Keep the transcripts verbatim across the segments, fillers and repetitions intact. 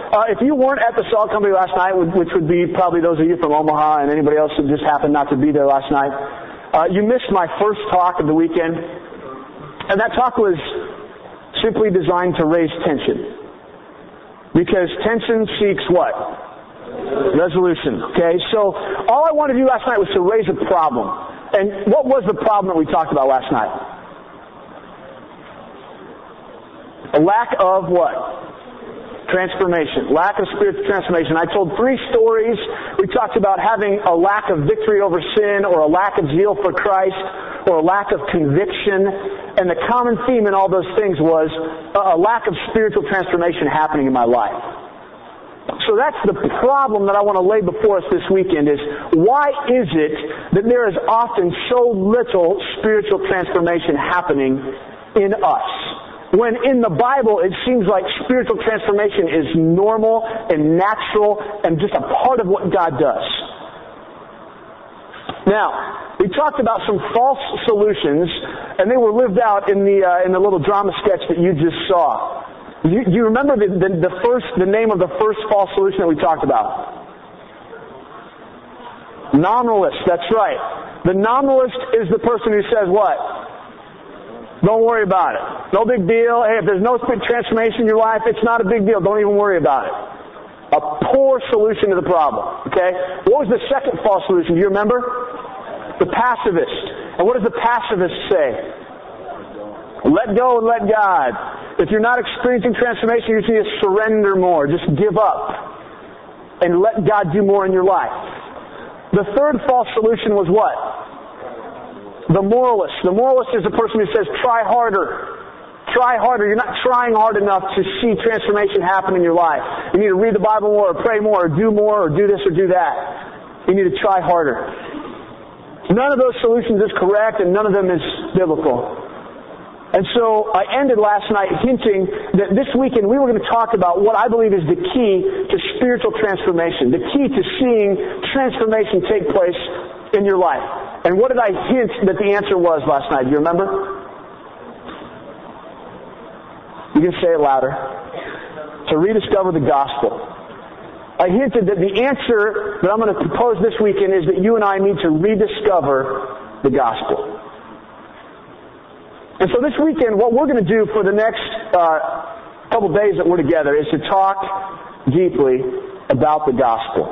uh, if you weren't at the Salt Company last night, which would be probably those of you from Omaha and anybody else who just happened not to be there last night, uh, you missed my first talk of the weekend. And that talk was simply designed to raise tension. Because tension seeks what? Resolution. Okay, so all I wanted to do last night was to raise a problem. And what was the problem that we talked about last night? A lack of what? Transformation. Lack of spiritual transformation. I told three stories. We talked about having a lack of victory over sin, or a lack of zeal for Christ, or a lack of conviction. And the common theme in all those things was a lack of spiritual transformation happening in my life. So that's the problem that I want to lay before us this weekend is, why is it that there is often so little spiritual transformation happening in us? When in the Bible it seems like spiritual transformation is normal and natural and just a part of what God does. Now, we talked about some false solutions, and they were lived out in the uh, in the little drama sketch that you just saw. Do you, do you remember the, the, the first the name of the first false solution that we talked about? Nominalist. That's right. The nominalist is the person who says what? Don't worry about it. No big deal. Hey, if there's no big transformation in your life, it's not a big deal. Don't even worry about it. A poor solution to the problem. Okay? What was the second false solution? Do you remember? The pacifist. And what does the pacifist say? Let go and let God. If you're not experiencing transformation, you just need to surrender more. Just give up. And let God do more in your life. The third false solution was what? The moralist. The moralist is the person who says, try harder. Try harder. You're not trying hard enough to see transformation happen in your life. You need to read the Bible more, or pray more, or do more, or do this or do that. You need to try harder. None of those solutions is correct, and none of them is biblical. And so I ended last night hinting that this weekend we were going to talk about what I believe is the key to spiritual transformation, the key to seeing transformation take place in your life. And what did I hint that the answer was last night? Do you remember? You can say it louder. To rediscover the gospel. I hinted that the answer that I'm going to propose this weekend is that you and I need to rediscover the gospel. And so this weekend, what we're going to do for the next uh, couple days that we're together is to talk deeply about the gospel.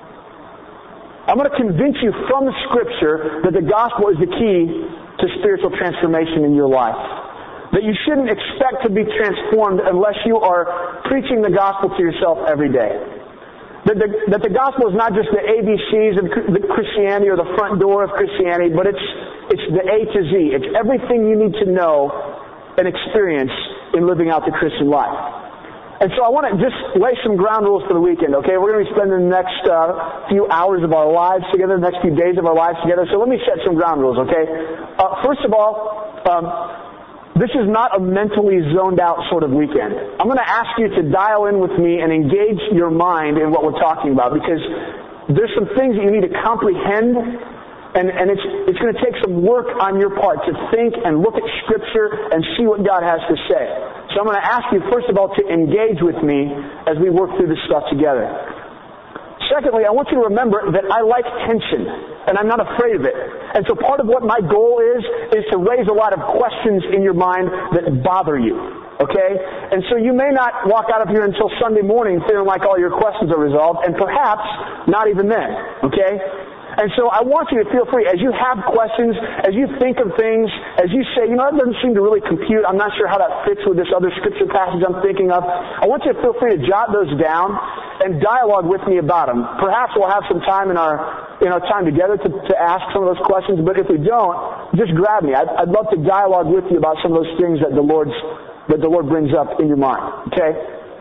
I'm going to convince you from the Scripture that the gospel is the key to spiritual transformation in your life. That you shouldn't expect to be transformed unless you are preaching the gospel to yourself every day. That the, that the gospel is not just the A B Cs of Christianity or the front door of Christianity, but it's it's the A to Z. It's everything you need to know and experience in living out the Christian life. And so I want to just lay some ground rules for the weekend, okay? We're going to be spending the next uh, few hours of our lives together, the next few days of our lives together. So let me set some ground rules, okay? Uh, first of all, um, this is not a mentally zoned out sort of weekend. I'm going to ask you to dial in with me and engage your mind in what we're talking about, because there's some things that you need to comprehend, and, and it's, it's going to take some work on your part to think and look at Scripture and see what God has to say. So I'm going to ask you, first of all, to engage with me as we work through this stuff together. Secondly, I want you to remember that I like tension, and I'm not afraid of it. And so part of what my goal is, is to raise a lot of questions in your mind that bother you. Okay? And so you may not walk out of here until Sunday morning feeling like all your questions are resolved, and perhaps not even then. Okay? And so I want you to feel free, as you have questions, as you think of things, as you say, you know, that doesn't seem to really compute, I'm not sure how that fits with this other Scripture passage I'm thinking of. I want you to feel free to jot those down and dialogue with me about them. Perhaps we'll have some time in our in our time together to, to ask some of those questions, but if we don't, just grab me. I'd, I'd love to dialogue with you about some of those things that the Lord's that the Lord brings up in your mind. Okay?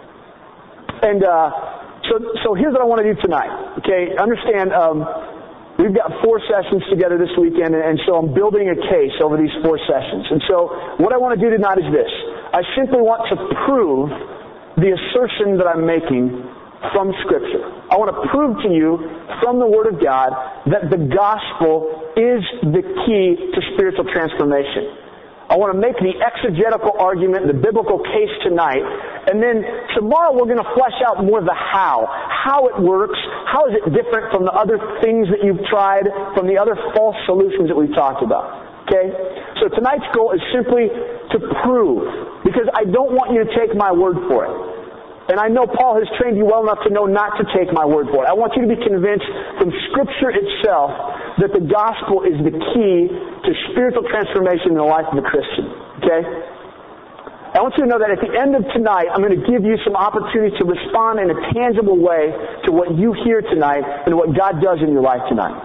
And uh, so so here's what I want to do tonight. Okay? Understand, um, we've got four sessions together this weekend, and so I'm building a case over these four sessions. And so what I want to do tonight is this. I simply want to prove the assertion that I'm making from Scripture. I want to prove to you from the Word of God that the gospel is the key to spiritual transformation. I want to make the exegetical argument, the biblical case tonight, And then tomorrow we're going to flesh out more the how. How it works. How is it different from the other things that you've tried, from the other false solutions that we've talked about. Okay? So tonight's goal is simply to prove, because I don't want you to take my word for it. And I know Paul has trained you well enough to know not to take my word for it. I want you to be convinced from Scripture itself that the gospel is the key to spiritual transformation in the life of a Christian. Okay? I want you to know that at the end of tonight, I'm going to give you some opportunity to respond in a tangible way to what you hear tonight and what God does in your life tonight.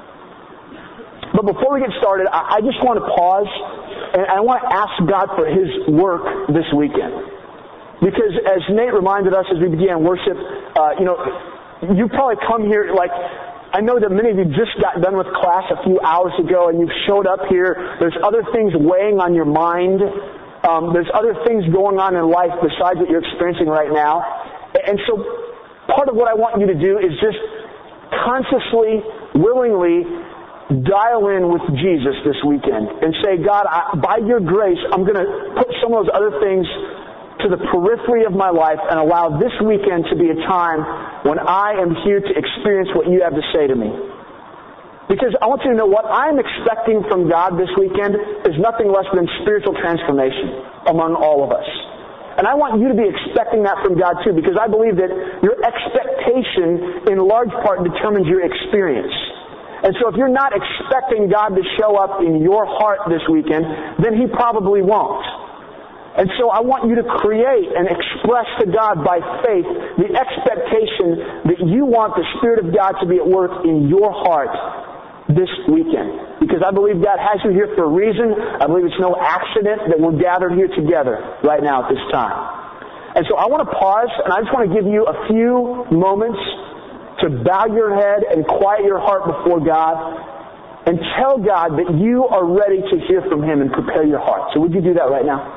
But before we get started, I just want to pause and I want to ask God for His work this weekend. Because as Nate reminded us as we began worship, uh, you know, you probably come here like, I know that many of you just got done with class a few hours ago and you've showed up here. There's other things weighing on your mind. Um, there's other things going on in life besides what you're experiencing right now. And so part of what I want you to do is just consciously, willingly dial in with Jesus this weekend and say, God, I, by your grace, I'm going to put some of those other things to the periphery of my life and allow this weekend to be a time when I am here to experience what you have to say to me. Because I want you to know what I'm expecting from God this weekend is nothing less than spiritual transformation among all of us. And I want you to be expecting that from God too, because I believe that your expectation in large part determines your experience. And so if you're not expecting God to show up in your heart this weekend, then He probably won't. And so I want you to create and express to God by faith the expectation that you want the Spirit of God to be at work in your heart this weekend. Because I believe God has you here for a reason. I believe it's no accident that we're gathered here together right now at this time. And so I want to pause and I just want to give you a few moments to bow your head and quiet your heart before God and tell God that you are ready to hear from Him and prepare your heart. So would you do that right now?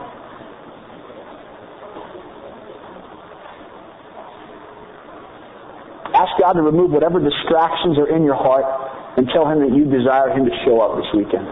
Ask God to remove whatever distractions are in your heart and tell Him that you desire Him to show up this weekend.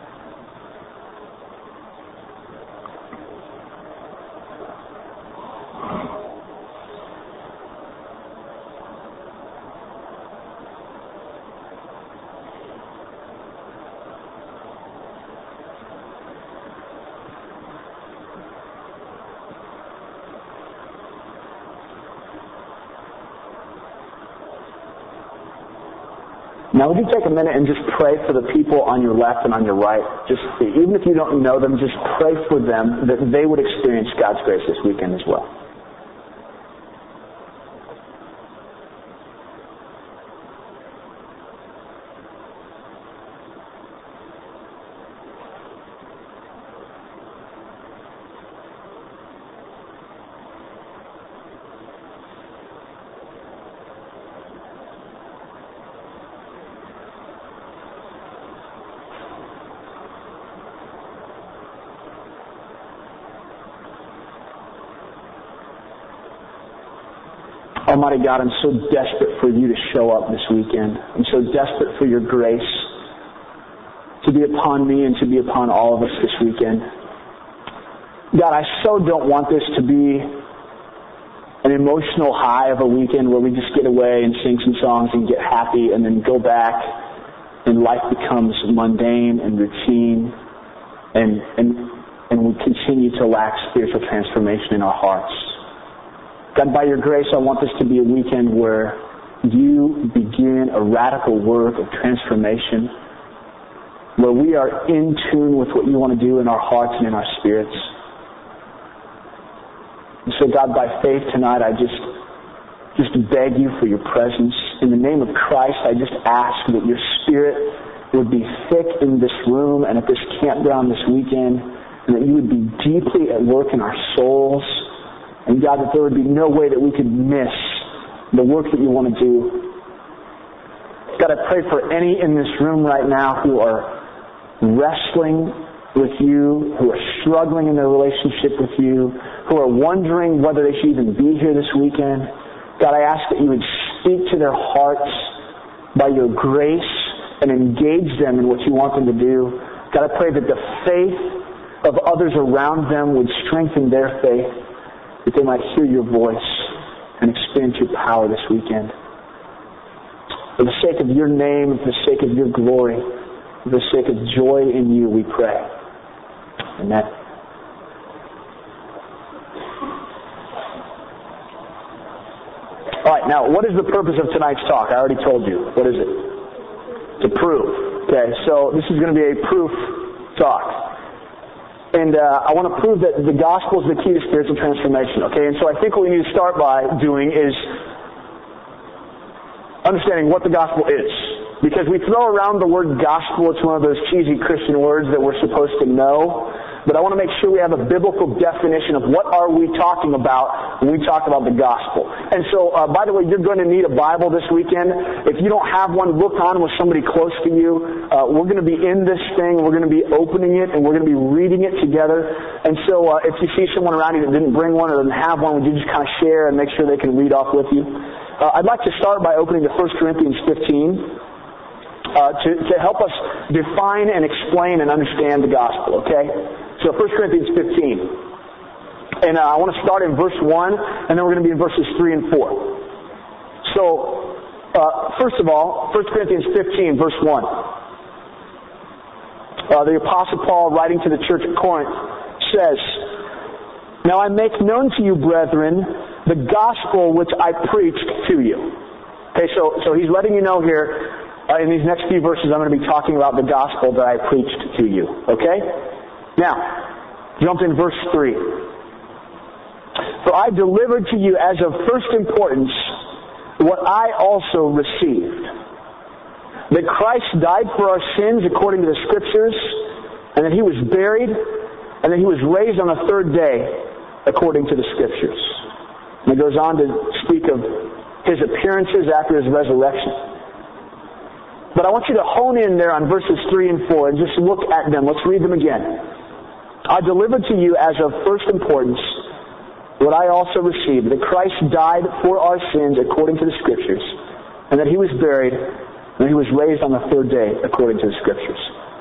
Now, would you take a minute and just pray for the people on your left and on your right? Just, even if you don't know them, just pray for them that they would experience God's grace this weekend as well. Almighty God, I'm so desperate for you to show up this weekend. I'm so desperate for your grace to be upon me and to be upon all of us this weekend. God, I so don't want this to be an emotional high of a weekend where we just get away and sing some songs and get happy and then go back and life becomes mundane and routine and, and, and we continue to lack spiritual transformation in our hearts. God, by your grace, I want this to be a weekend where you begin a radical work of transformation, where we are in tune with what you want to do in our hearts and in our spirits. And so, God, by faith tonight, I just, just beg you for your presence. In the name of Christ, I just ask that your Spirit would be thick in this room and at this campground this weekend, and that you would be deeply at work in our souls. And God, that there would be no way that we could miss the work that you want to do. God, I pray for any in this room right now who are wrestling with you, who are struggling in their relationship with you, who are wondering whether they should even be here this weekend. God, I ask that you would speak to their hearts by your grace and engage them in what you want them to do. God, I pray that the faith of others around them would strengthen their faith. that they might hear your voice and experience your power this weekend. For the sake of your name, and for the sake of your glory, for the sake of joy in you, we pray. Amen. All right, now, what is the purpose of tonight's talk? I already told you. What is it? To prove. Okay, so this is going to be a proof talk. And uh, I want to prove that the gospel is the key to spiritual transformation. Okay, and so I think what we need to start by doing is understanding what the gospel is. Because we throw around the word gospel, it's one of those cheesy Christian words that we're supposed to know. But I want to make sure we have a biblical definition of what are we talking about when we talk about the gospel. And so, uh, by the way, you're going to need a Bible this weekend. If you don't have one, look on with somebody close to you. Uh, we're going to be in this thing. We're going to be opening it, and we're going to be reading it together. And so, uh, if you see someone around you that didn't bring one or doesn't have one, would you just kind of share and make sure they can read off with you? Uh, I'd like to start by opening to First Corinthians fifteen. Uh, to, to help us define and explain and understand the gospel, okay? So First Corinthians fifteen. And uh, I want to start in verse one, and then we're going to be in verses three and four. So, uh, first of all, First Corinthians fifteen, verse one. Uh, the Apostle Paul, writing to the church at Corinth, says, "Now I make known to you, brethren, the gospel which I preached to you." Okay, so, so he's letting you know here, Uh, in these next few verses, I'm going to be talking about the gospel that I preached to you. Okay? Now, jump in verse three. "For I delivered to you as of first importance what I also received. That Christ died for our sins according to the Scriptures, and that He was buried, and that He was raised on the third day according to the Scriptures." And it goes on to speak of His appearances after His resurrection. But I want you to hone in there on verses three and four and just look at them. Let's read them again. "I delivered to you as of first importance what I also received, that Christ died for our sins according to the Scriptures, and that He was buried, and that He was raised on the third day according to the Scriptures."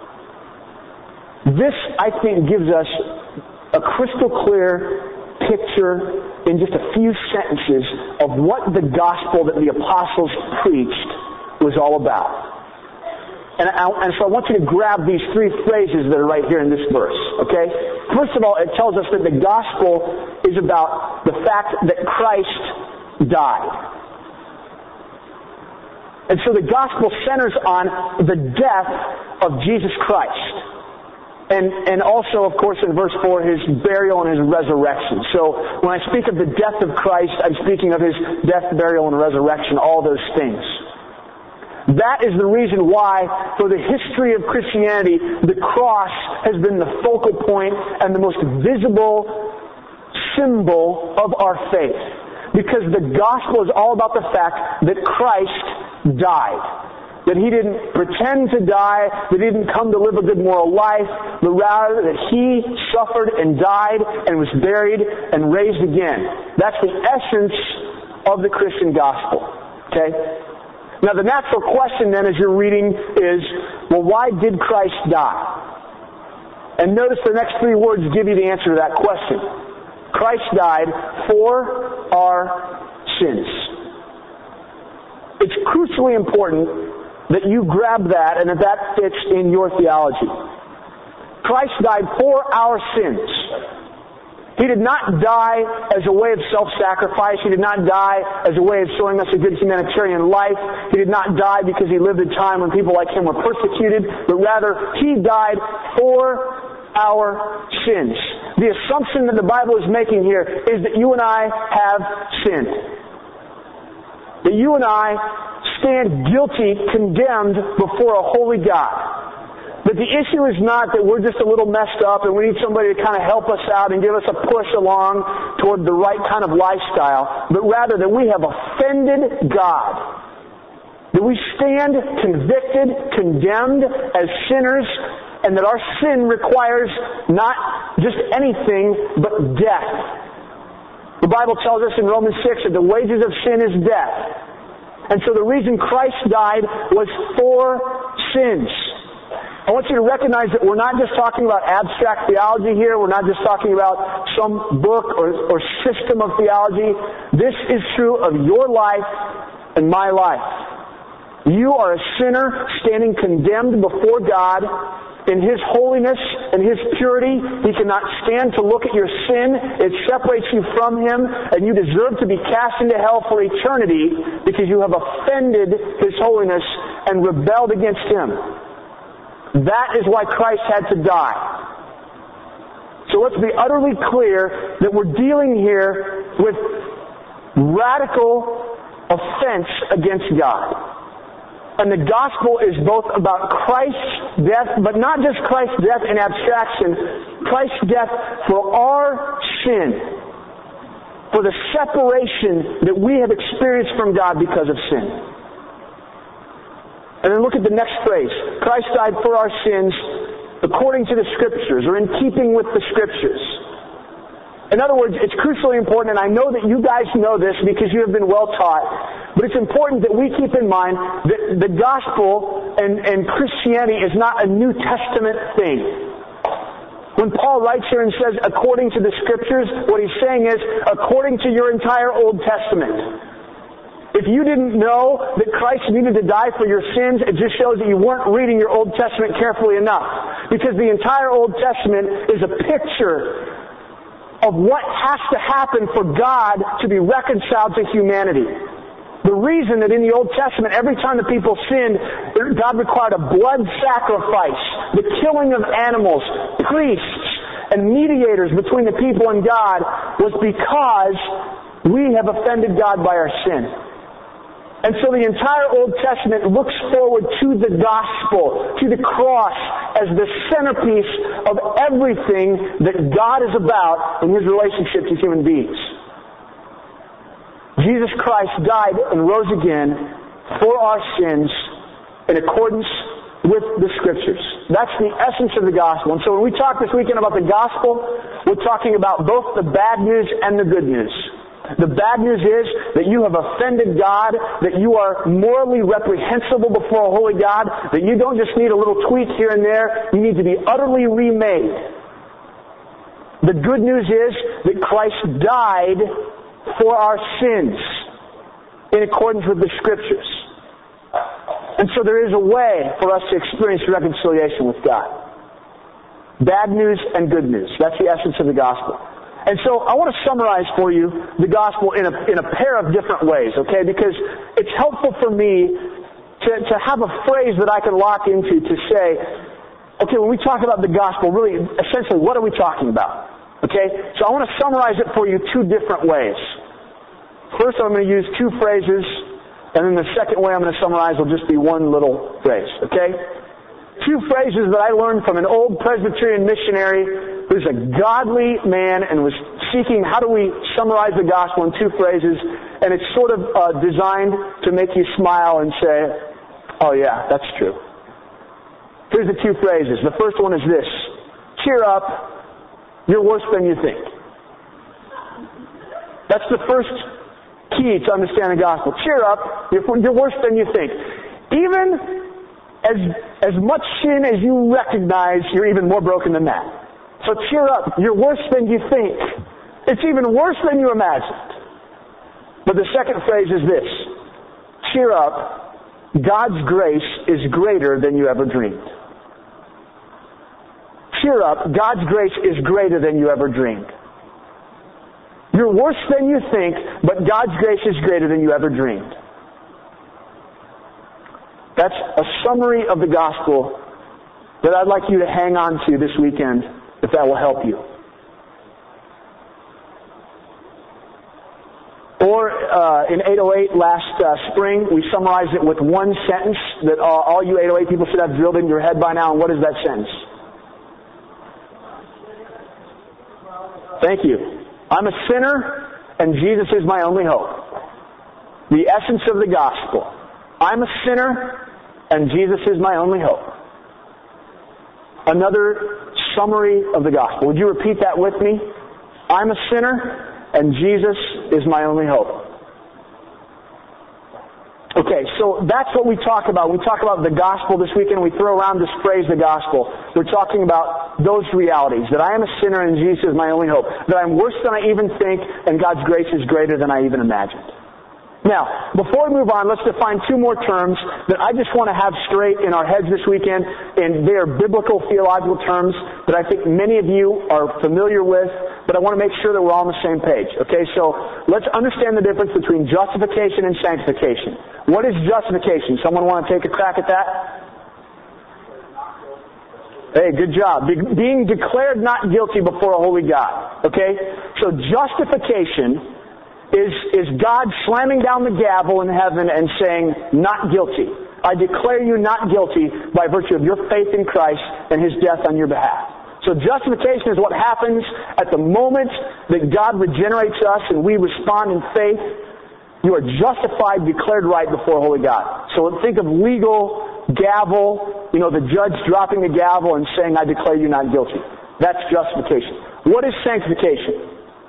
This, I think, gives us a crystal clear picture in just a few sentences of what the gospel that the apostles preached was all about. And, I, and so I want you to grab these three phrases that are right here in this verse, okay? First of all, it tells us that the gospel is about the fact that Christ died. And so the gospel centers on the death of Jesus Christ. And, and also, of course, in verse four, His burial and His resurrection. So when I speak of the death of Christ, I'm speaking of His death, burial, and resurrection, all those things. That is the reason why, for the history of Christianity, the cross has been the focal point and the most visible symbol of our faith. Because the gospel is all about the fact that Christ died. That He didn't pretend to die, that He didn't come to live a good moral life, but rather that He suffered and died and was buried and raised again. That's the essence of the Christian gospel. Okay? Now the natural question then as you're reading is, well, why did Christ die? And notice the next three words give you the answer to that question. Christ died for our sins. It's crucially important that you grab that and that that fits in your theology. Christ died for our sins. He did not die as a way of self-sacrifice. He did not die as a way of showing us a good humanitarian life. He did not die because He lived a time when people like Him were persecuted, but rather He died for our sins. The assumption that the Bible is making here is that you and I have sinned. That you and I stand guilty, condemned before a holy God. But the issue is not that we're just a little messed up and we need somebody to kind of help us out and give us a push along toward the right kind of lifestyle, but rather that we have offended God. That we stand convicted, condemned as sinners, and that our sin requires not just anything, but death. The Bible tells us in Romans six that the wages of sin is death. And so the reason Christ died was for sins. I want you to recognize that we're not just talking about abstract theology here. We're not just talking about some book or, or system of theology. This is true of your life and my life. You are a sinner standing condemned before God in His holiness and His purity. He cannot stand to look at your sin. It separates you from Him, and you deserve to be cast into hell for eternity because you have offended His holiness and rebelled against Him. That is why Christ had to die. So let's be utterly clear that we're dealing here with radical offense against God. And the gospel is both about Christ's death, but not just Christ's death in abstraction, Christ's death for our sin, for the separation that we have experienced from God because of sin. And then look at the next phrase. Christ died for our sins according to the Scriptures, or in keeping with the Scriptures. In other words, it's crucially important, and I know that you guys know this because you have been well taught, but it's important that we keep in mind that the gospel and, and Christianity is not a New Testament thing. When Paul writes here and says, according to the Scriptures, what he's saying is, according to your entire Old Testament. If you didn't know that Christ needed to die for your sins, it just shows that you weren't reading your Old Testament carefully enough. Because the entire Old Testament is a picture of what has to happen for God to be reconciled to humanity. The reason that in the Old Testament, every time the people sinned, God required a blood sacrifice, the killing of animals, priests, and mediators between the people and God, was because we have offended God by our sin. And so the entire Old Testament looks forward to the gospel, to the cross, as the centerpiece of everything that God is about in His relationship to human beings. Jesus Christ died and rose again for our sins in accordance with the Scriptures. That's the essence of the gospel. And so when we talk this weekend about the gospel, we're talking about both the bad news and the good news. The bad news is that you have offended God, that you are morally reprehensible before a holy God, that you don't just need a little tweak here and there, you need to be utterly remade. The good news is that Christ died for our sins in accordance with the Scriptures. And so there is a way for us to experience reconciliation with God. Bad news and good news. That's the essence of the gospel. And so I want to summarize for you the gospel in a, in a pair of different ways, okay? Because it's helpful for me to, to have a phrase that I can lock into to say, okay, when we talk about the gospel, really, essentially, what are we talking about? Okay? So I want to summarize it for you two different ways. First, I'm going to use two phrases, and then the second way I'm going to summarize will just be one little phrase, okay? Two phrases that I learned from an old Presbyterian missionary who's a godly man and was seeking how do we summarize the gospel in two phrases, and it's sort of uh, designed to make you smile and say, oh yeah, that's true. Here's the two phrases. The first one is this: cheer up, you're worse than you think. That's the first key to understand the gospel. Cheer up, you're, you're worse than you think. Even as, as much sin as you recognize, you're even more broken than that. So cheer up, you're worse than you think. It's even worse than you imagined. But the second phrase is this: cheer up, God's grace is greater than you ever dreamed. Cheer up, God's grace is greater than you ever dreamed. You're worse than you think, but God's grace is greater than you ever dreamed. That's a summary of the gospel that I'd like you to hang on to this weekend, if that will help you. Or uh, in eight oh eight last uh, spring, we summarized it with one sentence that all, all you eight oh eight people should have drilled into your head by now. And what is that sentence? Thank you. I'm a sinner, and Jesus is my only hope. The essence of the gospel. I'm a sinner, and Jesus is my only hope. Another summary of the gospel. Would you repeat that with me? I'm a sinner, and Jesus is my only hope. Okay, Okay, so that's what we talk about. We talk about the gospel this weekend. We throw around this phrase, the gospel. We're talking about those realities, that I am a sinner and Jesus is my only hope, that I'm worse than I even think, and God's grace is greater than I even imagined. Now, before we move on, let's define two more terms that I just want to have straight in our heads this weekend, and they are biblical theological terms that I think many of you are familiar with, but I want to make sure that we're all on the same page. Okay, so let's understand the difference between justification and sanctification. What is justification? Someone want to take a crack at that? Hey, good job. Be- being declared not guilty before a holy God. Okay? So justification is, is God slamming down the gavel in heaven and saying, not guilty. I declare you not guilty by virtue of your faith in Christ and His death on your behalf. So justification is what happens at the moment that God regenerates us and we respond in faith. You are justified, declared right before holy God. So think of legal gavel, you know, the judge dropping the gavel and saying, I declare you not guilty. That's justification. What is sanctification?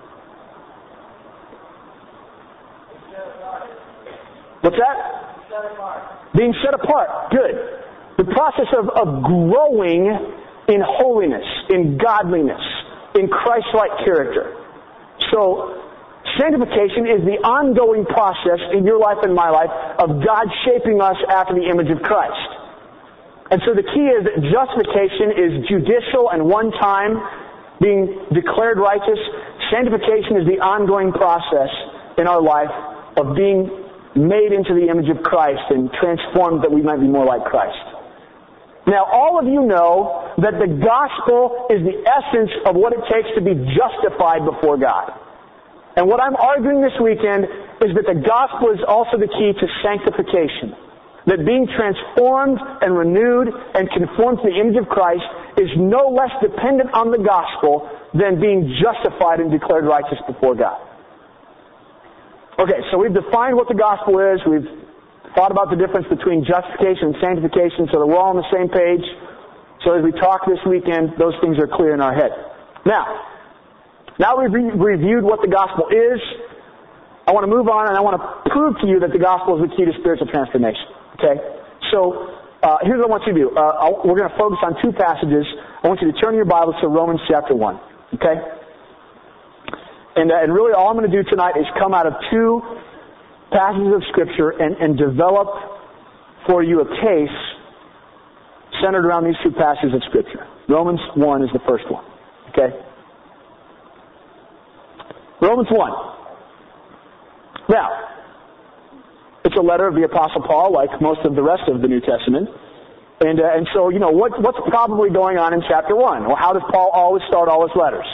What's that? Set apart. Being set apart. Good. The process of, of growing in holiness, in godliness, in Christ-like character. So, sanctification is the ongoing process in your life and my life of God shaping us after the image of Christ. And so the key is that justification is judicial and one time, being declared righteous. Sanctification is the ongoing process in our life of being made into the image of Christ and transformed that we might be more like Christ. Now, all of you know that the gospel is the essence of what it takes to be justified before God. And what I'm arguing this weekend is that the gospel is also the key to sanctification. That being transformed and renewed and conformed to the image of Christ is no less dependent on the gospel than being justified and declared righteous before God. Okay, so we've defined what the gospel is. We've thought about the difference between justification and sanctification so that we're all on the same page. So as we talk this weekend, those things are clear in our head. Now, now we've re- reviewed what the gospel is. I want to move on and I want to prove to you that the gospel is the key to spiritual transformation. Okay? So, uh, here's what I want you to do. Uh, we're going to focus on two passages. I want you to turn your Bibles to Romans chapter one. Okay? And, uh, and really all I'm going to do tonight is come out of two passages of Scripture and, and develop for you a case centered around these two passages of Scripture. Romans one is the first one. Okay? Romans one. Now, it's a letter of the Apostle Paul, like most of the rest of the New Testament. And, uh, and so, you know, what, what's probably going on in chapter one? Well, how does Paul always start all his letters?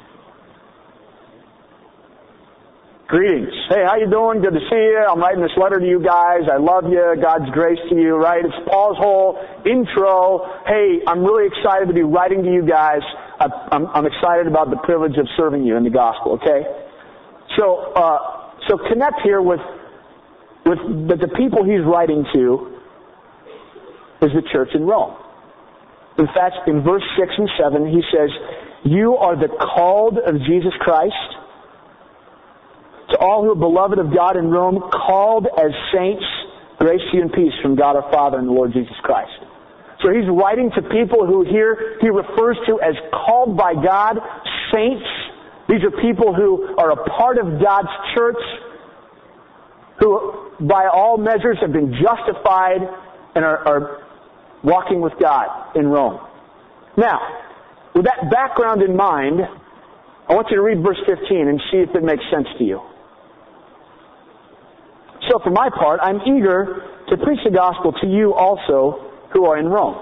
Greetings. Hey, how you doing? Good to see you. I'm writing this letter to you guys. I love you. God's grace to you, right? It's Paul's whole intro. Hey, I'm really excited to be writing to you guys. I'm, I'm excited about the privilege of serving you in the gospel, okay? So, uh, so connect here with, with the, the people he's writing to is the church in Rome. In fact, in verse six and seven, he says, you are the called of Jesus Christ, to all who are beloved of God in Rome, called as saints, grace to you and peace from God our Father and the Lord Jesus Christ. So he's writing to people who here he refers to as called by God, saints. These are people who are a part of God's church, who by all measures have been justified and are, are walking with God in Rome. Now, with that background in mind, I want you to read verse fifteen and see if it makes sense to you. So for my part, I'm eager to preach the gospel to you also who are in Rome.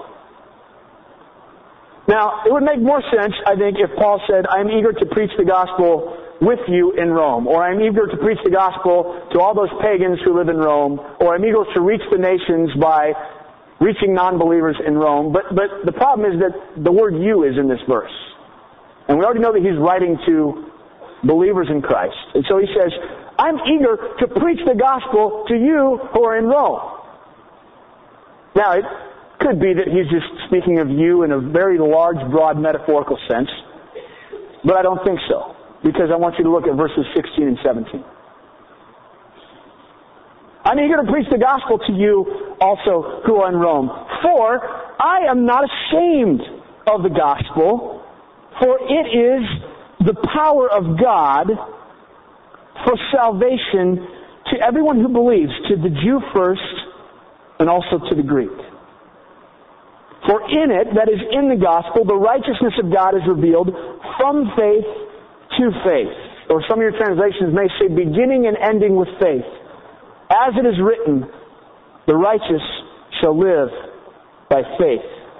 Now, it would make more sense, I think, if Paul said, I'm eager to preach the gospel with you in Rome, or I'm eager to preach the gospel to all those pagans who live in Rome, or I'm eager to reach the nations by reaching non-believers in Rome. But, but the problem is that the word you is in this verse. And we already know that he's writing to believers in Christ. And so he says, I'm eager to preach the gospel to you who are in Rome. Now, it could be that he's just speaking of you in a very large, broad, metaphorical sense. But I don't think so. Because I want you to look at verses sixteen and seventeen. I'm eager to preach the gospel to you also who are in Rome. For I am not ashamed of the gospel, for it is the power of God for salvation to everyone who believes, to the Jew first and also to the Greek. For in it, that is in the gospel, the righteousness of God is revealed from faith to faith. Or some of your translations may say beginning and ending with faith. As it is written, the righteous shall live by faith.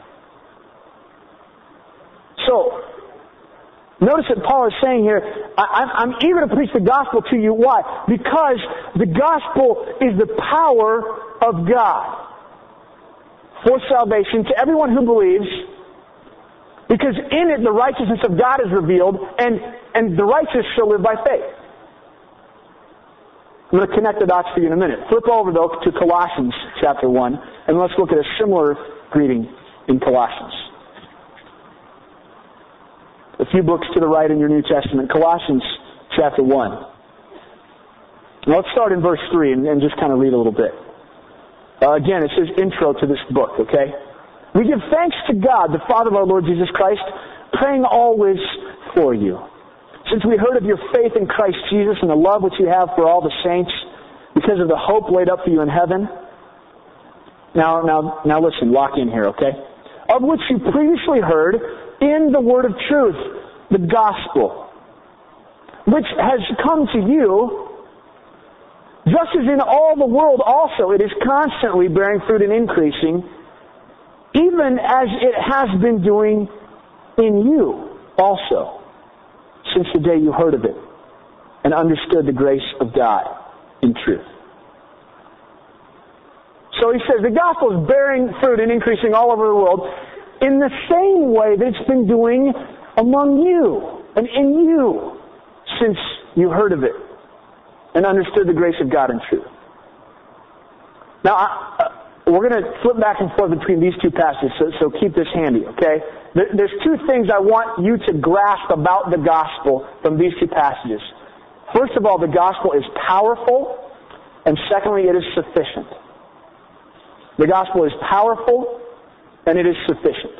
So, notice that Paul is saying here, I, I'm eager to preach the gospel to you. Why? Because the gospel is the power of God for salvation to everyone who believes, because in it the righteousness of God is revealed, and, and the righteous shall live by faith. I'm going to connect the dots for you in a minute. Flip over, though, to Colossians chapter one, and let's look at a similar greeting in Colossians. A few books to the right in your New Testament. Colossians chapter one. Now let's start in verse three and, and just kind of read a little bit. Uh, again, it's his intro to this book, okay? We give thanks to God, the Father of our Lord Jesus Christ, praying always for you. Since we heard of your faith in Christ Jesus and the love which you have for all the saints, because of the hope laid up for you in heaven. Now, now, now listen, lock in here, okay? Of which you previously heard in the word of truth, the gospel, which has come to you, just as in all the world also it is constantly bearing fruit and increasing, even as it has been doing in you also, since the day you heard of it and understood the grace of God in truth. So he says the gospel is bearing fruit and increasing all over the world in the same way that it's been doing among you and in you since you heard of it and understood the grace of God in truth. Now, I, uh, we're going to flip back and forth between these two passages, so, so keep this handy, okay? There, there's two things I want you to grasp about the gospel from these two passages. First of all, the gospel is powerful, and secondly, it is sufficient. The gospel is powerful, and it is sufficient.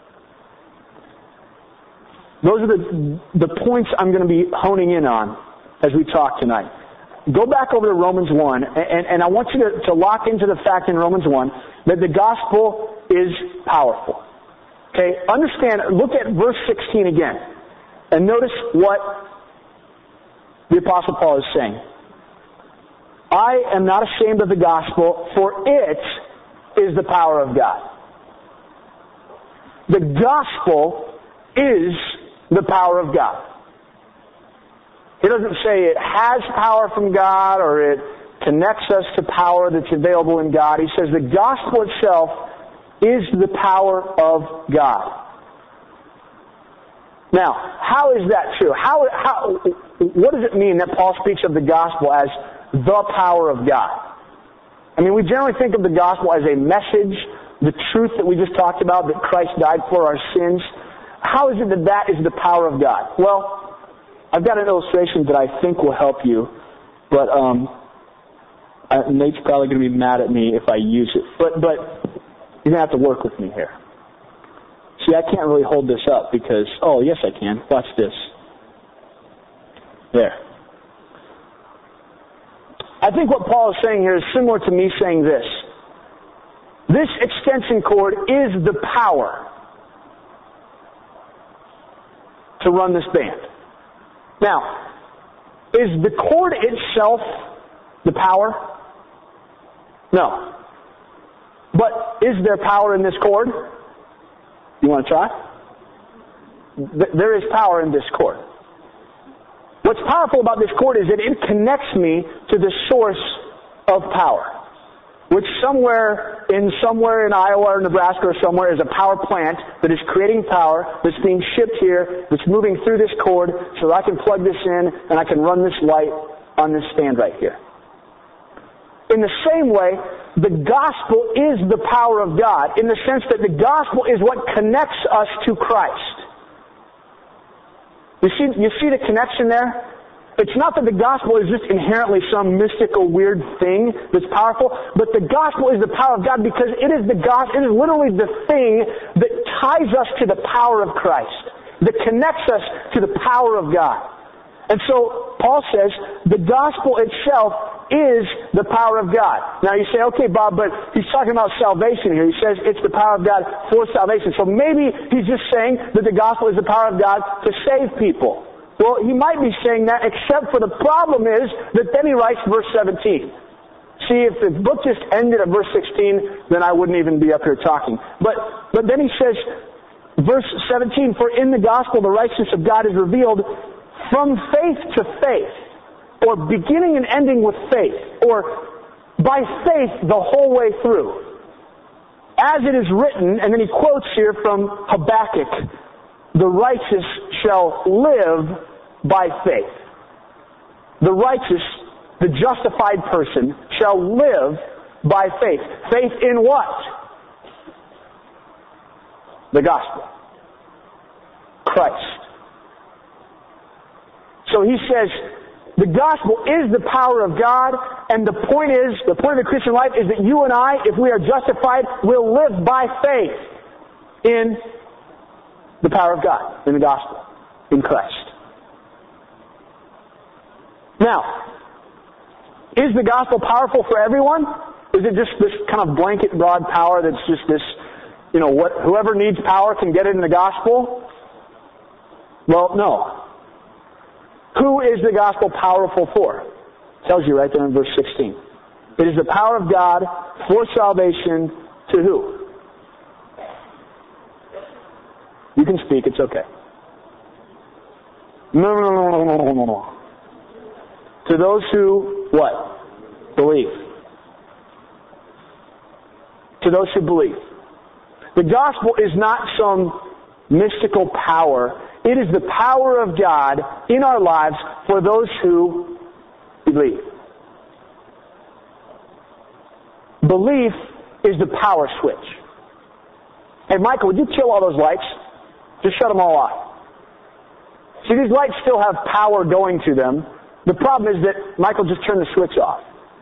Those are the, the points I'm going to be honing in on as we talk tonight. Go back over to Romans one, and, and I want you to, to lock into the fact in Romans one that the gospel is powerful. Okay? Understand, look at verse sixteen again, and notice what the Apostle Paul is saying. I am not ashamed of the gospel, for it is the power of God. The gospel is the power of God. He doesn't say it has power from God or it connects us to power that's available in God. He says the gospel itself is the power of God. Now, how is that true? How, how, what does it mean that Paul speaks of the gospel as the power of God? I mean, we generally think of the gospel as a message, the truth that we just talked about, that Christ died for our sins. How is it that that is the power of God? Well, I've got an illustration that I think will help you, but um, uh, Nate's probably going to be mad at me if I use it. But but you're going to have to work with me here. See, I can't really hold this up because, oh, yes I can. Watch this. There. I think what Paul is saying here is similar to me saying this. This extension cord is the power to run this band. Now, is the cord itself the power? No. But is there power in this cord? You want to try? There is power in this cord. What's powerful about this cord is that it connects me to the source of power, which somewhere in somewhere in Iowa or Nebraska or somewhere is a power plant that is creating power that's being shipped here, that's moving through this cord so that I can plug this in and I can run this light on this stand right here. In the same way, the gospel is the power of God in the sense that the gospel is what connects us to Christ. You see, you see the connection there? It's not that the gospel is just inherently some mystical, weird thing that's powerful, but the gospel is the power of God because it is the gospel, it is literally the thing that ties us to the power of Christ, that connects us to the power of God. And so, Paul says, the gospel itself is the power of God. Now you say, okay, Bob, but he's talking about salvation here. He says it's the power of God for salvation. So maybe he's just saying that the gospel is the power of God to save people. Well, he might be saying that, except for the problem is that then he writes verse seventeen. See, if the book just ended at verse sixteen, then I wouldn't even be up here talking. But, but then he says, verse seventeen, for in the gospel the righteousness of God is revealed from faith to faith, or beginning and ending with faith, or by faith the whole way through. As it is written, and then he quotes here from Habakkuk, the righteous shall live by faith. The righteous, the justified person, shall live by faith. Faith in what? The gospel. Christ. So he says, the gospel is the power of God, and the point is, the point of the Christian life is that you and I, if we are justified, will live by faith in the power of God, in the gospel, in Christ. Now, is the gospel powerful for everyone? Is it just this kind of blanket broad power that's just this, you know, what whoever needs power can get it in the gospel? Well, no. Who is the gospel powerful for? It tells you right there in verse sixteen. It is the power of God for salvation to who? You can speak, it's okay. No, no, no, no, no, no, no. To those who, what? Believe. To those who believe. The gospel is not some mystical power. It is the power of God in our lives for those who believe. Belief is the power switch. Hey, Michael, would you kill all those lights? Just shut them all off. See, these lights still have power going to them. The problem is that Michael just turned the switch off.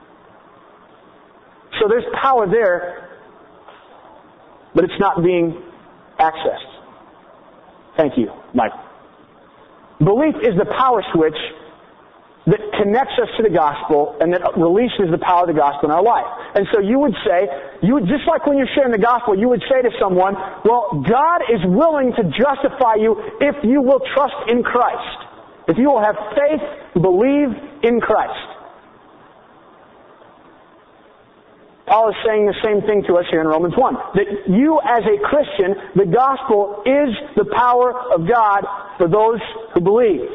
So there's power there, but it's not being accessed. Thank you, Michael. Belief is the power switch that connects us to the gospel and that releases the power of the gospel in our life. And so you would say, you would, just like when you're sharing the gospel, you would say to someone, well, God is willing to justify you if you will trust in Christ. If you will have faith, believe in Christ. Paul is saying the same thing to us here in Romans one. That you as a Christian, the gospel is the power of God for those who believe.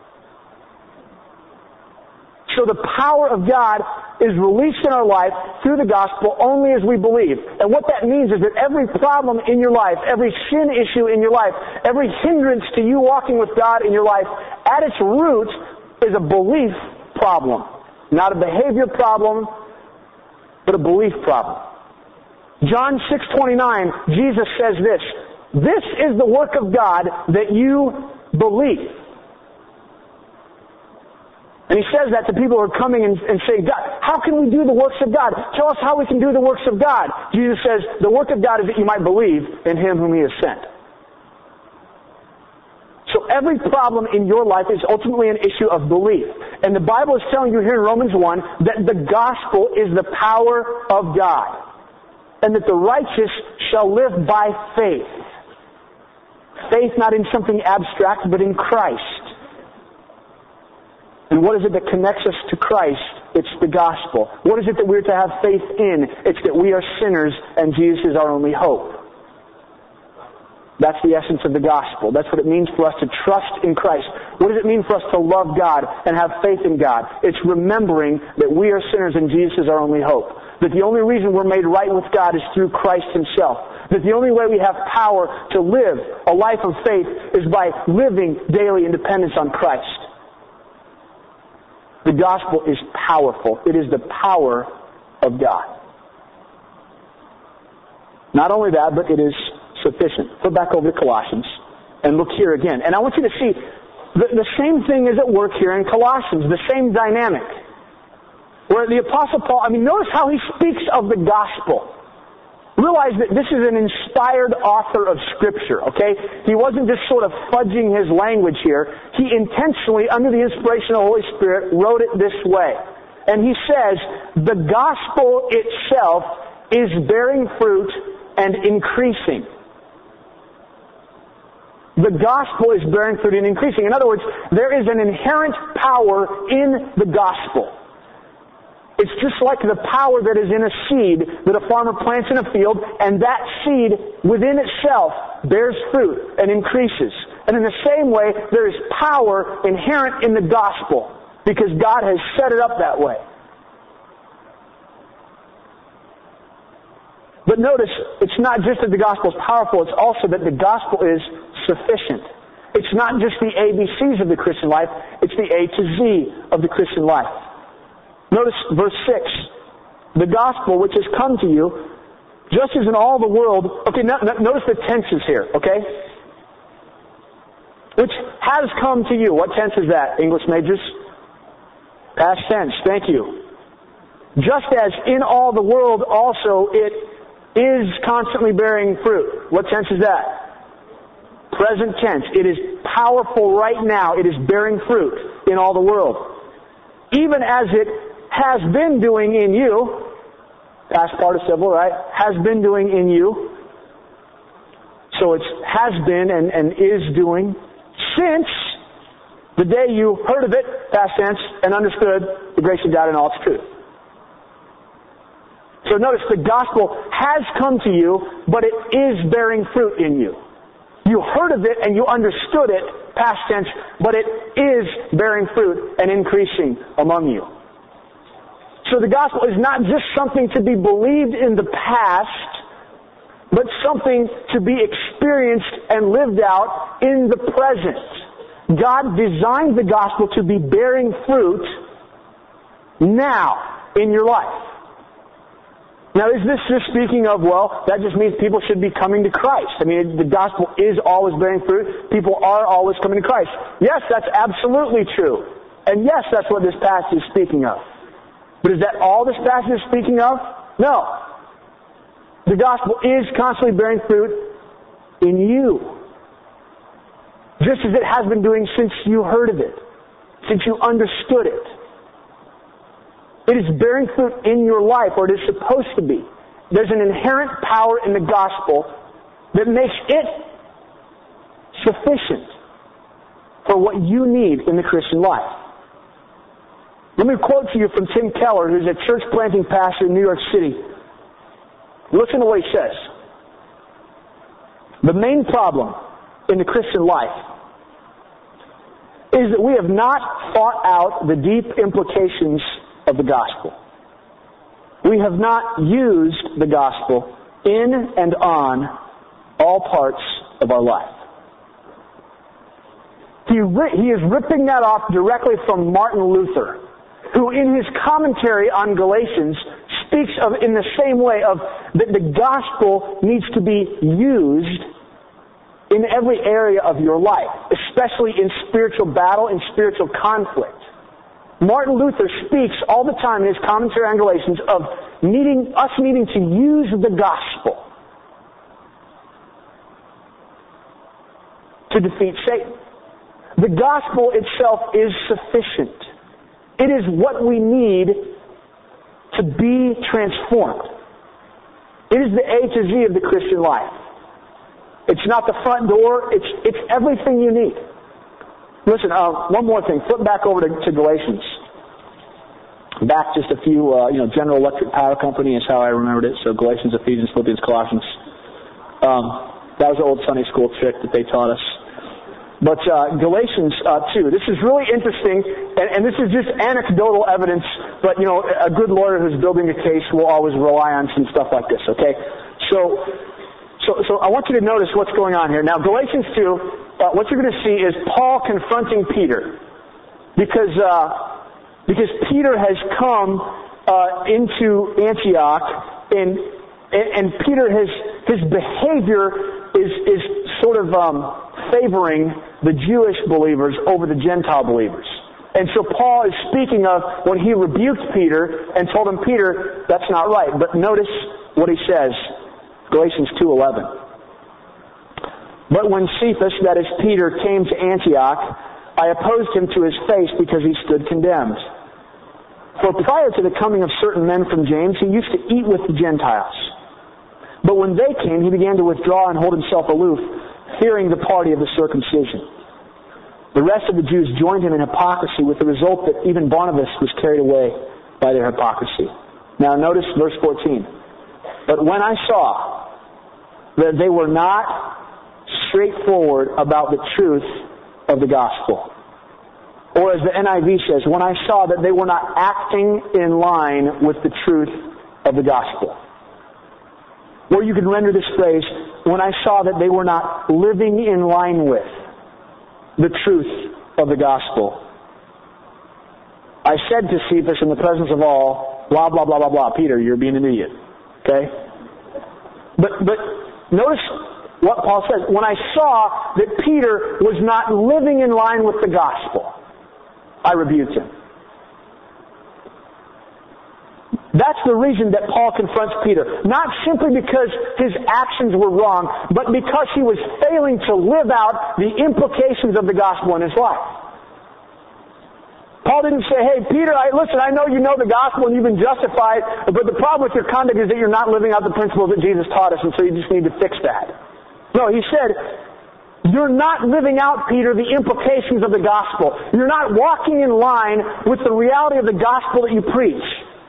So the power of God is released in our life through the gospel only as we believe. And what that means is that every problem in your life, every sin issue in your life, every hindrance to you walking with God in your life, at its root is a belief problem. Not a behavior problem, but a belief problem. John six twenty-nine, Jesus says this, "This is the work of God, that you believe." And he says that to people who are coming and, and saying, God, how can we do the works of God? Tell us how we can do the works of God. Jesus says, the work of God is that you might believe in Him whom He has sent. So every problem in your life is ultimately an issue of belief. And the Bible is telling you here in Romans one that the gospel is the power of God. And that the righteous shall live by faith. Faith not in something abstract, but in Christ. And what is it that connects us to Christ? It's the gospel. What is it that we're to have faith in? It's that we are sinners and Jesus is our only hope. That's the essence of the gospel. That's what it means for us to trust in Christ. What does it mean for us to love God and have faith in God? It's remembering that we are sinners and Jesus is our only hope. That the only reason we're made right with God is through Christ Himself. That the only way we have power to live a life of faith is by living daily in dependence on Christ. The gospel is powerful. It is the power of God. Not only that, but it is sufficient. Flip back over to Colossians and look here again. And I want you to see the, the same thing is at work here in Colossians, the same dynamic. Where the Apostle Paul, I mean, notice how he speaks of the gospel. Realize that this is an inspired author of Scripture, okay? He wasn't just sort of fudging his language here. He intentionally, under the inspiration of the Holy Spirit, wrote it this way. And he says, the gospel itself is bearing fruit and increasing. The gospel is bearing fruit and increasing. In other words, there is an inherent power in the gospel. It's just like the power that is in a seed that a farmer plants in a field, and that seed within itself bears fruit and increases. And in the same way, there is power inherent in the gospel because God has set it up that way. But notice, it's not just that the gospel is powerful, it's also that the gospel is sufficient. It's not just the A B Cs of the Christian life, it's the A to Z of the Christian life. Notice verse six. The gospel which has come to you, just as in all the world... Okay, no, no, notice the tenses here, okay? Which has come to you. What tense is that, English majors? Past tense, thank you. Just as in all the world also it is constantly bearing fruit. What tense is that? Present tense. It is powerful right now. It is bearing fruit in all the world. Even as it has been doing in you, past participle, right? Has been doing in you. So it's has been and, and is doing since the day you heard of it, past tense, and understood the grace of God and all its truth. So notice the gospel has come to you, but it is bearing fruit in you. You heard of it and you understood it, past tense, but it is bearing fruit and increasing among you. So the gospel is not just something to be believed in the past, but something to be experienced and lived out in the present. God designed the gospel to be bearing fruit now in your life. Now, is this just speaking of, well, that just means people should be coming to Christ? I mean, the gospel is always bearing fruit. People are always coming to Christ. Yes, that's absolutely true. And yes, that's what this passage is speaking of. But is that all this passage is speaking of? No. The gospel is constantly bearing fruit in you. Just as it has been doing since you heard of it. Since you understood it. It is bearing fruit in your life, or it is supposed to be. There's an inherent power in the gospel that makes it sufficient for what you need in the Christian life. Let me quote to you from Tim Keller, who's a church planting pastor in New York City. Listen to what he says. The main problem in the Christian life is that we have not thought out the deep implications of the gospel. We have not used the gospel in and on all parts of our life. He, ri- he is ripping that off directly from Martin Luther, who in his commentary on Galatians speaks of in the same way of that the gospel needs to be used in every area of your life, especially in spiritual battle and spiritual conflict. Martin Luther speaks all the time in his commentary on Galatians of needing us needing to use the gospel to defeat Satan. The gospel itself is sufficient. It is what we need to be transformed. It is the A to Z of the Christian life. It's not the front door. It's it's everything you need. Listen, uh, one more thing. Flip back over to, to Galatians. Back just a few, uh, you know, General Electric Power Company is how I remembered it. So Galatians, Ephesians, Philippians, Colossians. Um, that was an old Sunday school trick that they taught us. But uh, Galatians uh, two, this is really interesting, and, and this is just anecdotal evidence, but, you know, a good lawyer who's building a case will always rely on some stuff like this, okay? So, so, so I want you to notice what's going on here. Now, Galatians two, uh, what you're going to see is Paul confronting Peter, because uh, because Peter has come uh, into Antioch, and and Peter has his behavior is is sort of um, favoring the Jewish believers over the Gentile believers. And so Paul is speaking of when he rebuked Peter and told him, Peter, that's not right. But notice what he says, Galatians two eleven. But when Cephas, that is Peter, came to Antioch, I opposed him to his face because he stood condemned. For prior to the coming of certain men from James, he used to eat with the Gentiles. But when they came, he began to withdraw and hold himself aloof, fearing the party of the circumcision. The rest of the Jews joined him in hypocrisy, with the result that even Barnabas was carried away by their hypocrisy. Now notice verse fourteen. But when I saw that they were not straightforward about the truth of the gospel, or as the N I V says, when I saw that they were not acting in line with the truth of the gospel. Or you can render this phrase, when I saw that they were not living in line with the truth of the gospel. I said to Cephas in the presence of all, blah, blah, blah, blah, blah, Peter, you're being an idiot. Okay? But, but notice what Paul says. When I saw that Peter was not living in line with the gospel, I rebuked him. That's the reason that Paul confronts Peter. Not simply because his actions were wrong, but because he was failing to live out the implications of the gospel in his life. Paul didn't say, hey, Peter, I, listen, I know you know the gospel and you've been justified, but the problem with your conduct is that you're not living out the principles that Jesus taught us, and so you just need to fix that. No, he said, you're not living out, Peter, the implications of the gospel. You're not walking in line with the reality of the gospel that you preach.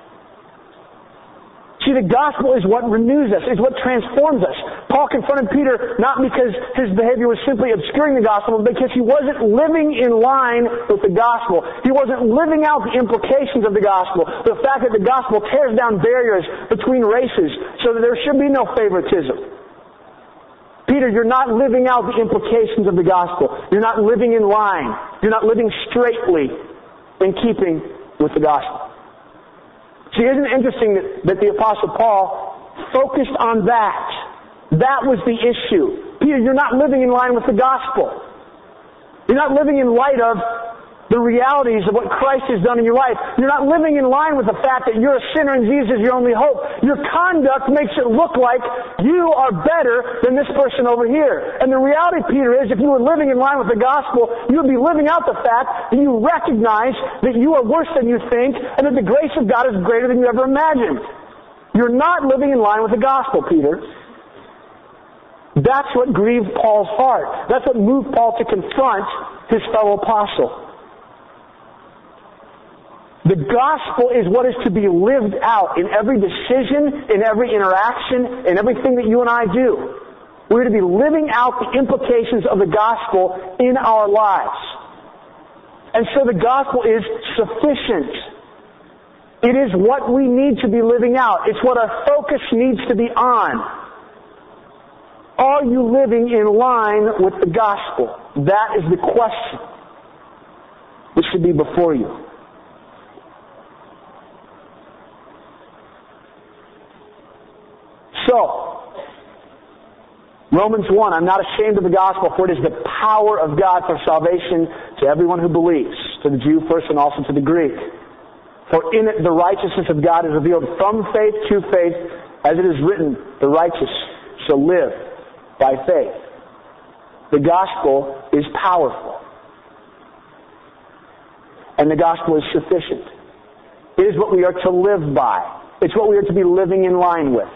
See, the gospel is what renews us, is what transforms us. Paul confronted Peter not because his behavior was simply obscuring the gospel, but because he wasn't living in line with the gospel. He wasn't living out the implications of the gospel. The fact that the gospel tears down barriers between races so that there should be no favoritism. Peter, you're not living out the implications of the gospel. You're not living in line. You're not living straightly in keeping with the gospel. See, isn't it interesting that, that the Apostle Paul focused on that? That was the issue. Peter, you're not living in line with the gospel. You're not living in light of the realities of what Christ has done in your life. You're not living in line with the fact that you're a sinner and Jesus is your only hope. Your conduct makes it look like you are better than this person over here. And the reality, Peter, is if you were living in line with the gospel, you would be living out the fact that you recognize that you are worse than you think and that the grace of God is greater than you ever imagined. You're not living in line with the gospel, Peter. That's what grieved Paul's heart. That's what moved Paul to confront his fellow apostle. The gospel is what is to be lived out in every decision, in every interaction, in everything that you and I do. We're to be living out the implications of the gospel in our lives. And so the gospel is sufficient. It is what we need to be living out. It's what our focus needs to be on. Are you living in line with the gospel? That is the question which should be before you. So, Romans one, I'm not ashamed of the gospel, for it is the power of God for salvation to everyone who believes, to the Jew first and also to the Greek. For in it the righteousness of God is revealed from faith to faith, as it is written, the righteous shall live by faith. The gospel is powerful. And the gospel is sufficient. It is what we are to live by. It's what we are to be living in line with.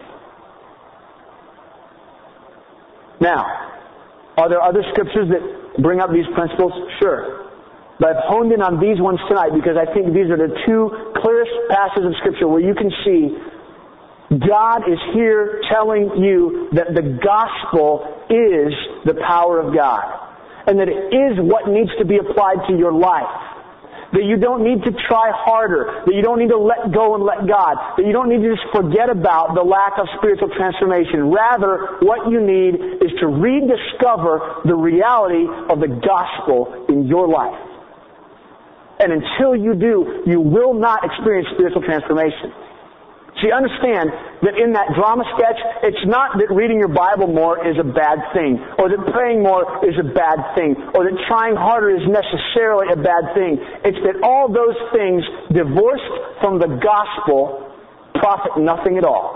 Now, are there other scriptures that bring up these principles? Sure. But I've honed in on these ones tonight because I think these are the two clearest passages of Scripture where you can see God is here telling you that the gospel is the power of God. And that it is what needs to be applied to your life. That you don't need to try harder. That you don't need to let go and let God. That you don't need to just forget about the lack of spiritual transformation. Rather, what you need is to rediscover the reality of the gospel in your life. And until you do, you will not experience spiritual transformation. See, understand that in that drama sketch, it's not that reading your Bible more is a bad thing, or that praying more is a bad thing, or that trying harder is necessarily a bad thing. It's that all those things, divorced from the gospel, profit nothing at all.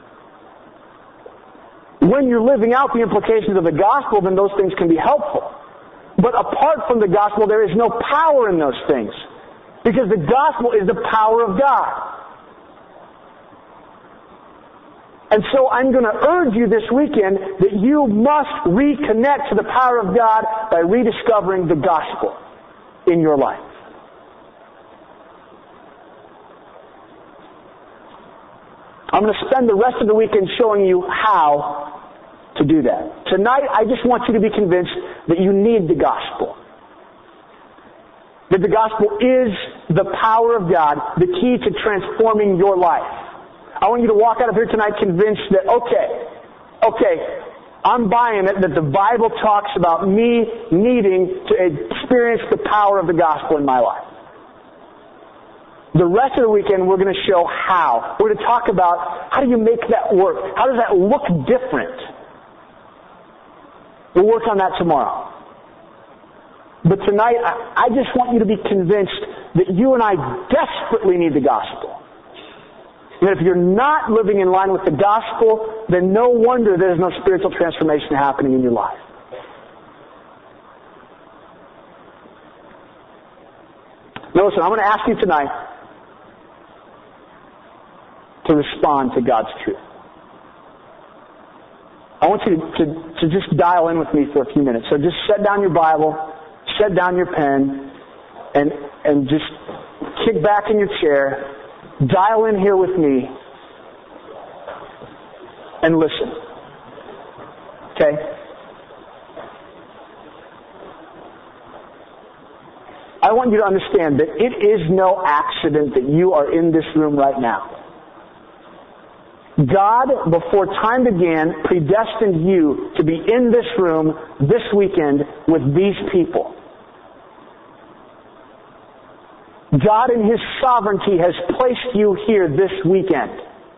When you're living out the implications of the gospel, then those things can be helpful. But apart from the gospel, there is no power in those things. Because the gospel is the power of God. And so I'm going to urge you this weekend that you must reconnect to the power of God by rediscovering the gospel in your life. I'm going to spend the rest of the weekend showing you how to do that. Tonight, I just want you to be convinced that you need the gospel. That the gospel is the power of God, the key to transforming your life. I want you to walk out of here tonight convinced that, okay, okay, I'm buying it that the Bible talks about me needing to experience the power of the gospel in my life. The rest of the weekend, we're going to show how. We're going to talk about how do you make that work? How does that look different? We'll work on that tomorrow. But tonight, I just want you to be convinced that you and I desperately need the gospel. And if you're not living in line with the gospel, then no wonder there's no spiritual transformation happening in your life. Now listen, I'm going to ask you tonight to respond to God's truth. I want you to, to, to just dial in with me for a few minutes. So just set down your Bible, set down your pen, and, and just kick back in your chair. Dial in here with me and listen. Okay? I want you to understand that it is no accident that you are in this room right now. God, before time began, predestined you to be in this room this weekend with these people. God in His sovereignty has placed you here this weekend.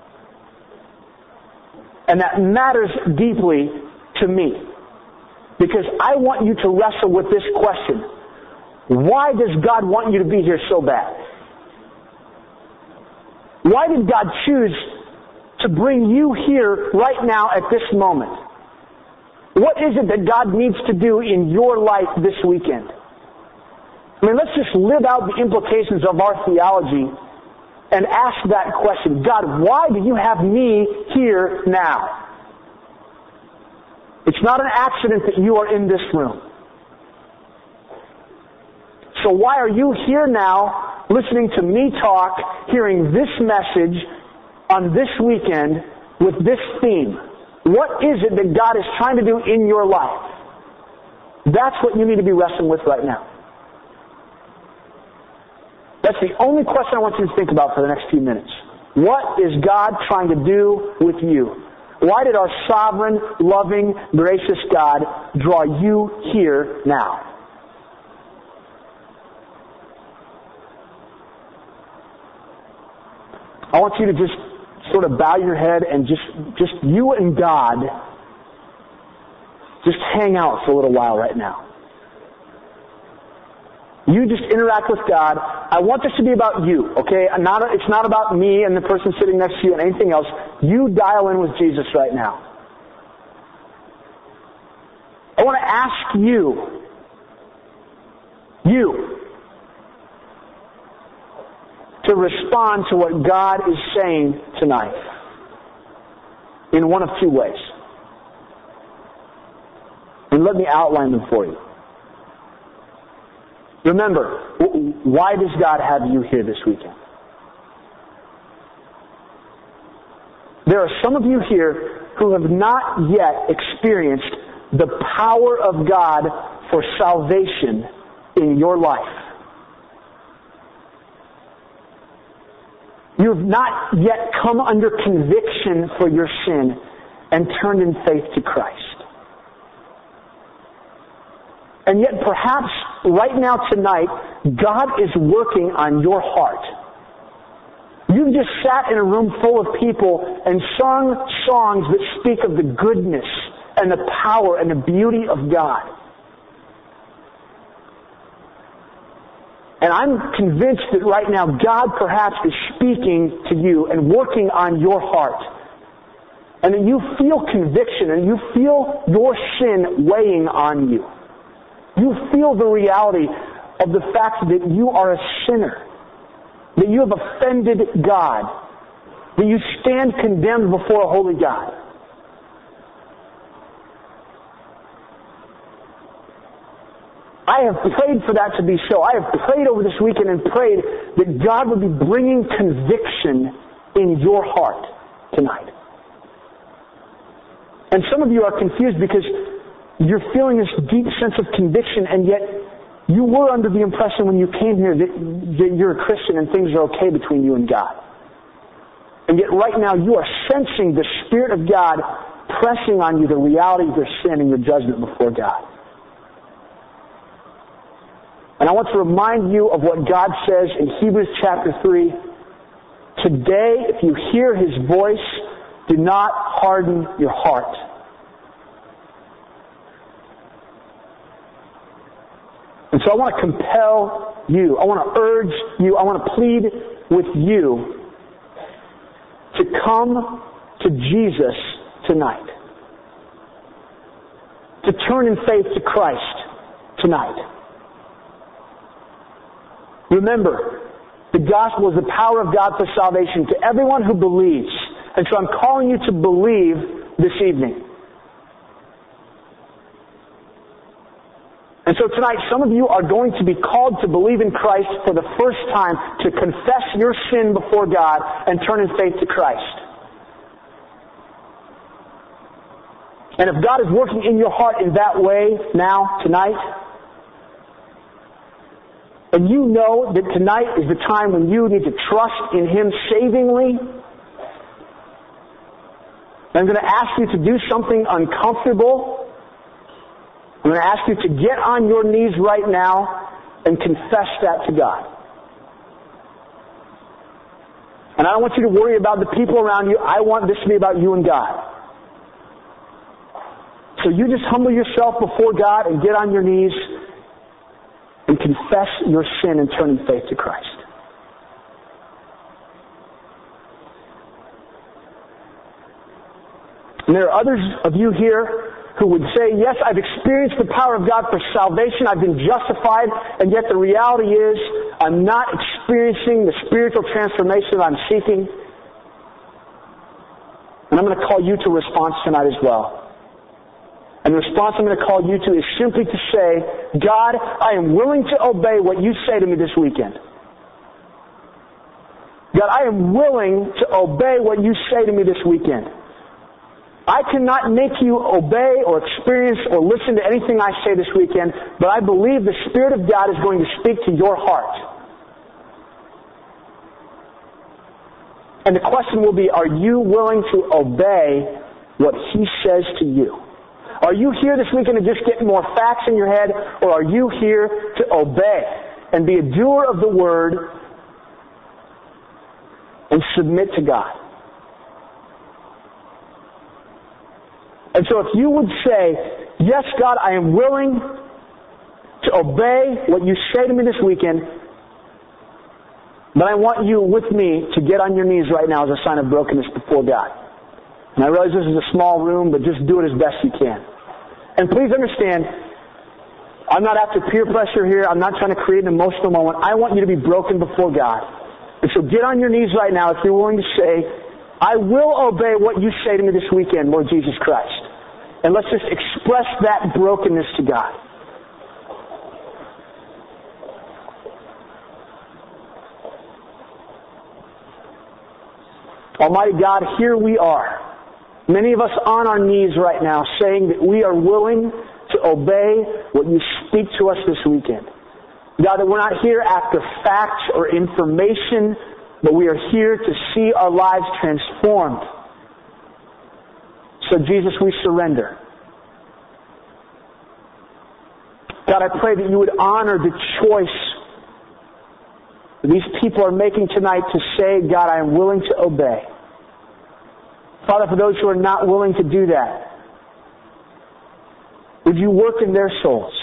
And that matters deeply to me. Because I want you to wrestle with this question. Why does God want you to be here so bad? Why did God choose to bring you here right now at this moment? What is it that God needs to do in your life this weekend? I mean, let's just live out the implications of our theology and ask that question. God, why do you have me here now? It's not an accident that you are in this room. So why are you here now, listening to me talk, hearing this message on this weekend with this theme? What is it that God is trying to do in your life? That's what you need to be wrestling with right now. That's the only question I want you to think about for the next few minutes. What is God trying to do with you? Why did our sovereign, loving, gracious God draw you here now? I want you to just sort of bow your head and just, just you and God just hang out for a little while right now. You just interact with God. I want this to be about you, okay? Not, it's not about me and the person sitting next to you and anything else. You dial in with Jesus right now. I want to ask you, you, to respond to what God is saying tonight in one of two ways. And let me outline them for you. Remember, why does God have you here this weekend? There are some of you here who have not yet experienced the power of God for salvation in your life. You have not yet come under conviction for your sin and turned in faith to Christ. And yet perhaps right now tonight, God is working on your heart. You've just sat in a room full of people and sung songs that speak of the goodness and the power and the beauty of God. And I'm convinced that right now God perhaps is speaking to you and working on your heart. And that you feel conviction and you feel your sin weighing on you. You feel the reality of the fact that you are a sinner. That you have offended God. That you stand condemned before a holy God. I have prayed for that to be so. I have prayed over this weekend and prayed that God would be bringing conviction in your heart tonight. And some of you are confused because you're feeling this deep sense of conviction, and yet you were under the impression when you came here that, that you're a Christian and things are okay between you and God. And yet right now you are sensing the Spirit of God pressing on you the reality of your sin and your judgment before God. And I want to remind you of what God says in Hebrews chapter three. Today, if you hear His voice, do not harden your heart. And so I want to compel you, I want to urge you, I want to plead with you to come to Jesus tonight. To turn in faith to Christ tonight. Remember, the gospel is the power of God for salvation to everyone who believes. And so I'm calling you to believe this evening. And so tonight, some of you are going to be called to believe in Christ for the first time, to confess your sin before God and turn in faith to Christ. And if God is working in your heart in that way now, tonight, and you know that tonight is the time when you need to trust in Him savingly, I'm going to ask you to do something uncomfortable. I'm going to ask you to get on your knees right now and confess that to God. And I don't want you to worry about the people around you. I want this to be about you and God. So you just humble yourself before God and get on your knees and confess your sin and turn in faith to Christ. And there are others of you here who would say, yes, I've experienced the power of God for salvation, I've been justified, and yet the reality is I'm not experiencing the spiritual transformation that I'm seeking. And I'm going to call you to response tonight as well. And the response I'm going to call you to is simply to say, God, I am willing to obey what you say to me this weekend. God, I am willing to obey what you say to me this weekend. I cannot make you obey or experience or listen to anything I say this weekend, but I believe the Spirit of God is going to speak to your heart. And the question will be, are you willing to obey what He says to you? Are you here this weekend to just get more facts in your head, or are you here to obey and be a doer of the Word and submit to God? And so if you would say, yes, God, I am willing to obey what you say to me this weekend, but I want you with me to get on your knees right now as a sign of brokenness before God. And I realize this is a small room, but just do it as best you can. And please understand, I'm not after peer pressure here. I'm not trying to create an emotional moment. I want you to be broken before God. And so get on your knees right now if you're willing to say, I will obey what you say to me this weekend, Lord Jesus Christ. And let's just express that brokenness to God. Almighty God, here we are. Many of us on our knees right now saying that we are willing to obey what you speak to us this weekend. God, that we're not here after facts or information, but we are here to see our lives transformed. So Jesus, we surrender. God, I pray that you would honor the choice that these people are making tonight to say, God, I am willing to obey. Father, for those who are not willing to do that, would you work in their souls?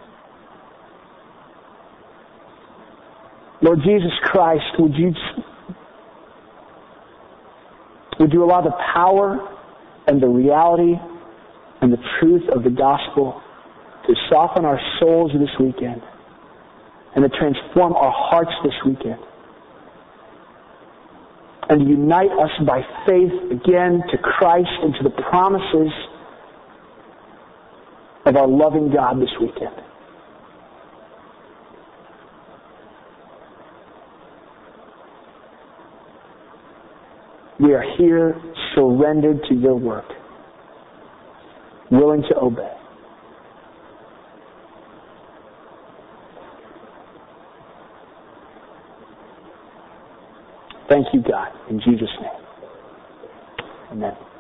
Lord Jesus Christ, would you, would you allow the power and the reality and the truth of the gospel to soften our souls this weekend and to transform our hearts this weekend and to unite us by faith again to Christ and to the promises of our loving God this weekend. We are here surrendered to your work, willing to obey. Thank you, God. In Jesus' name. Amen.